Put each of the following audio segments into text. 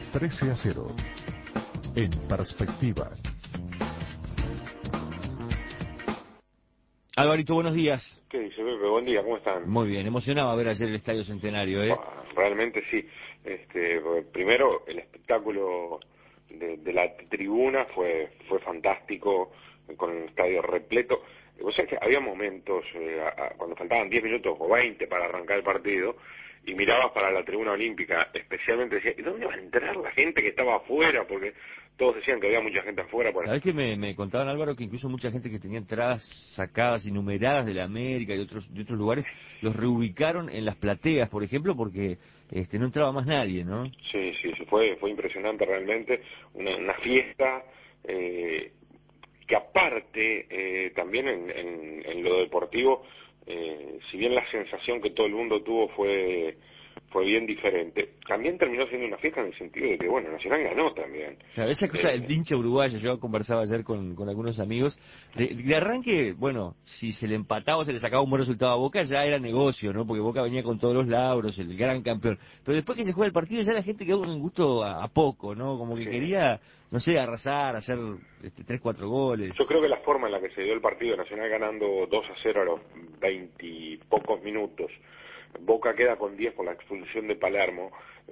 13-0. En perspectiva. Alvarito, buenos días. ¿Qué dice, Pepe? Buen día, ¿cómo están? Muy bien, emocionado ver ayer el Estadio Centenario, ¿eh? Realmente sí. Primero, el espectáculo de la tribuna fue fantástico, con el estadio repleto. Vos sabés que había momentos, cuando faltaban 10 minutos o 20 para arrancar el partido, y mirabas para la tribuna olímpica, especialmente decías, ¿y dónde va a entrar la gente que estaba afuera? Porque todos decían que había mucha gente afuera. ¿Sabés que me contaban, Álvaro, que incluso mucha gente que tenía entradas sacadas y numeradas de la América y de otros lugares, los reubicaron en las plateas, por ejemplo, porque no entraba más nadie, ¿no? Sí, fue impresionante realmente, una fiesta que aparte, también en lo deportivo, si bien la sensación que todo el mundo tuvo fue bien diferente, también terminó siendo una fiesta en el sentido de que, bueno, Nacional ganó también. Claro, esa cosa del hincha uruguayo, yo conversaba ayer con algunos amigos, de arranque, bueno, si se le empataba o se le sacaba un buen resultado a Boca, ya era negocio, ¿no? Porque Boca venía con todos los lauros, el gran campeón. Pero después que se juega el partido, ya la gente quedó con gusto a poco, ¿no? Como que Sí. quería, no sé, arrasar, hacer 3, 4 goles. Yo creo que la forma en la que se dio el partido, Nacional ganando 2-0 a los 20 y pocos minutos, Boca queda con 10 por la expulsión de Palermo,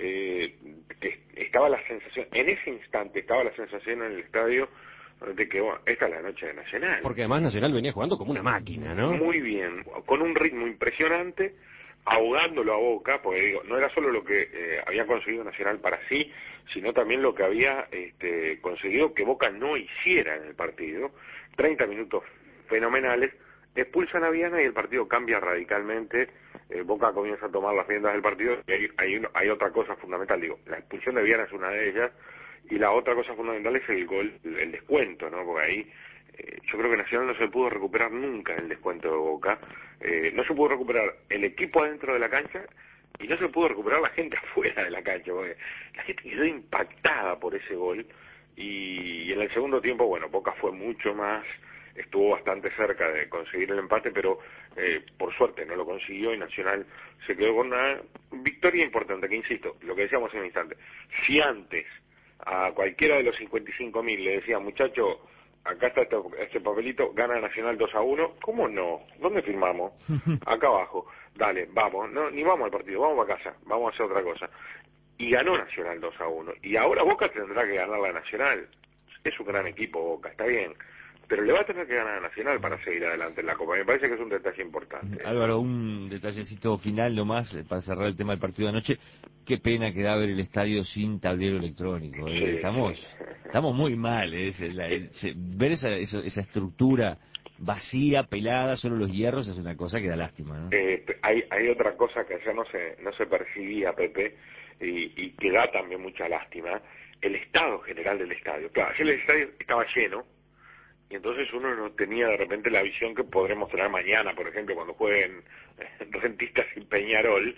estaba la sensación, en ese instante estaba la sensación en el estadio de que, bueno, esta es la noche de Nacional. Porque además Nacional venía jugando como una máquina, ¿no? Muy bien, con un ritmo impresionante, ahogándolo a Boca, porque digo, no era solo lo que había conseguido Nacional para sí, sino también lo que había conseguido que Boca no hiciera en el partido. 30 minutos fenomenales, expulsan a Viana y el partido cambia radicalmente. Boca comienza a tomar las riendas del partido y hay otra cosa fundamental, digo, la expulsión de Viana es una de ellas, y la otra cosa fundamental es el gol, el descuento, ¿no? Porque ahí yo creo que Nacional no se pudo recuperar nunca en el descuento de Boca, no se pudo recuperar el equipo adentro de la cancha y no se pudo recuperar la gente afuera de la cancha, porque la gente quedó impactada por ese gol, y en el segundo tiempo, bueno, Boca fue mucho más, estuvo bastante cerca de conseguir el empate, pero por suerte no lo consiguió y Nacional se quedó con una victoria importante, que insisto, lo que decíamos en un instante, si antes a cualquiera de los 55.000 le decía, muchacho, acá está este papelito, gana Nacional 2-1, ¿cómo no? ¿Dónde firmamos? Acá abajo, dale, vamos, no, ni vamos al partido, vamos a casa, vamos a hacer otra cosa. Y ganó Nacional 2-1, y ahora Boca tendrá que ganar la Nacional, es un gran equipo Boca, está bien, pero le va a tener que ganar a Nacional para seguir adelante en la Copa. Me parece que es un detalle importante. Álvaro, un detallecito final nomás, para cerrar el tema del partido de anoche. Qué pena que da ver el estadio sin tablero electrónico. Sí, Estamos muy mal. Ver esa estructura vacía, pelada, solo los hierros, es una cosa que da lástima, ¿no? Hay otra cosa que allá no se percibía, Pepe, y que da también mucha lástima, el estado general del estadio. Claro, ayer el estadio estaba lleno, y entonces uno no tenía de repente la visión que podremos tener mañana, por ejemplo, cuando jueguen Rentistas y Peñarol,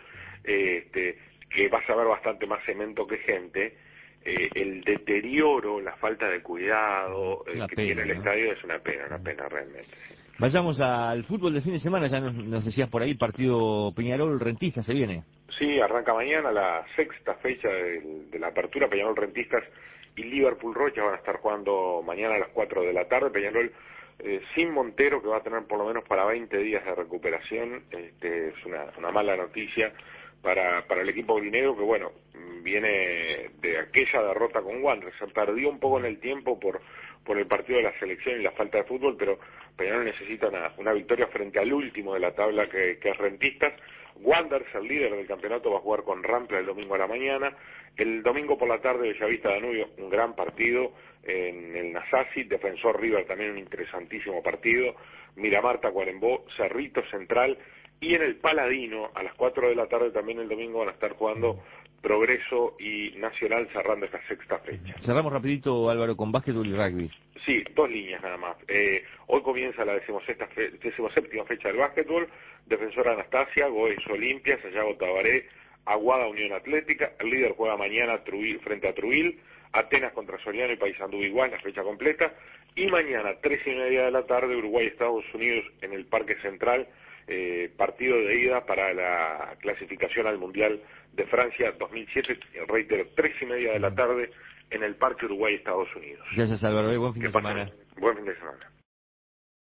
que vas a ver bastante más cemento que gente. El deterioro, la falta de cuidado que tiene el estadio es una pena realmente. Vayamos al fútbol del fin de semana, ya nos decías por ahí, partido Peñarol-Rentistas, ¿se viene? Sí, arranca mañana la sexta fecha de la apertura. Peñarol, Rentistas y Liverpool Rocha van a estar jugando mañana a las 4 de la tarde. Peñarol sin Montero, que va a tener por lo menos para 20 días de recuperación. Es una mala noticia para el equipo aurinegro, que bueno, viene de aquella derrota con Wanderers. Se perdió un poco en el tiempo por el partido de la selección y la falta de fútbol, pero Peñarol necesita una victoria frente al último de la tabla, que es Rentistas. Wanderers, el líder del campeonato, va a jugar con Rampla el domingo a la mañana. El domingo por la tarde, Bellavista Danubio, un gran partido en el Nasasi. Defensor River, también un interesantísimo partido. Miramar, Tacuarembó, Cerrito Central. Y en el Paladino, a las 4 de la tarde también el domingo, van a estar jugando Progreso y Nacional, cerrando esta sexta fecha. Cerramos rapidito, Álvaro, con básquetbol y rugby. Sí, 2 líneas nada más. Hoy comienza la 17ª fecha del básquetbol. Defensor Anastasia, Goes Olimpia, Sayago Tabaré, Aguada Unión Atlética. El líder juega mañana frente a Truil. Atenas contra Soriano y Paysandú igual, la fecha completa. Y mañana, 3:30 de la tarde, Uruguay-Estados Unidos en el Parque Central, partido de ida para la clasificación al Mundial de Francia 2007, reitero, 3:30 de la tarde en el Parque Uruguay, Estados Unidos. Gracias, Álvaro. Buen fin de Que pasen semana. buen fin de semana.